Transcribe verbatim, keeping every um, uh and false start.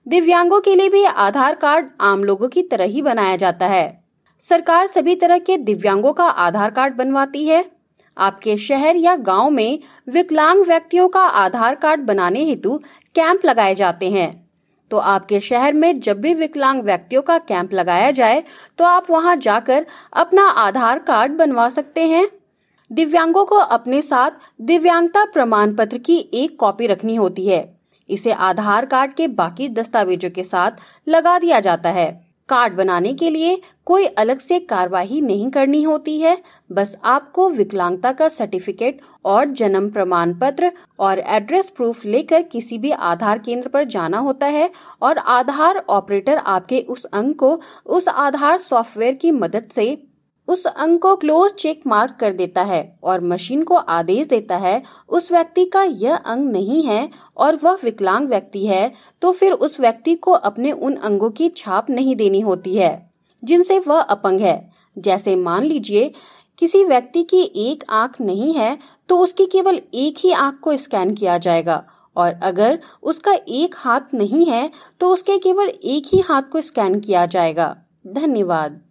दिव्यांगों के लिए भी आधार कार्ड आम लोगों की तरह ही बनाया जाता है। सरकार सभी तरह के दिव्यांगों का आधार कार्ड बनवाती है। आपके शहर या गांव में विकलांग व्यक्तियों का आधार कार्ड बनाने हेतु कैंप लगाए जाते हैं। तो आपके शहर में जब भी विकलांग व्यक्तियों का कैंप लगाया जाए तो आप वहां जाकर अपना आधार कार्ड बनवा सकते हैं। दिव्यांगों को अपने साथ दिव्यांगता प्रमाण पत्र की एक कॉपी रखनी होती है। इसे आधार कार्ड के बाकी दस्तावेजों के साथ लगा दिया जाता है। कार्ड बनाने के लिए कोई अलग से कार्यवाही नहीं करनी होती है। बस आपको विकलांगता का सर्टिफिकेट और जन्म प्रमाण पत्र और एड्रेस प्रूफ लेकर किसी भी आधार केंद्र पर जाना होता है और आधार ऑपरेटर आपके उस अंक को उस आधार सॉफ्टवेयर की मदद से उस अंक को क्लोज चेक मार्क कर देता है और मशीन को आदेश देता है उस व्यक्ति का यह अंग नहीं है और वह विकलांग व्यक्ति है, तो फिर उस व्यक्ति को अपने उन अंगों की छाप नहीं देनी होती है जिनसे वह अपंग है। जैसे मान लीजिए किसी व्यक्ति की एक आंख नहीं है तो उसकी केवल एक ही आंख को स्कैन किया जाएगा, और अगर उसका एक हाथ नहीं है तो उसके केवल एक ही हाथ को स्कैन किया जाएगा। धन्यवाद।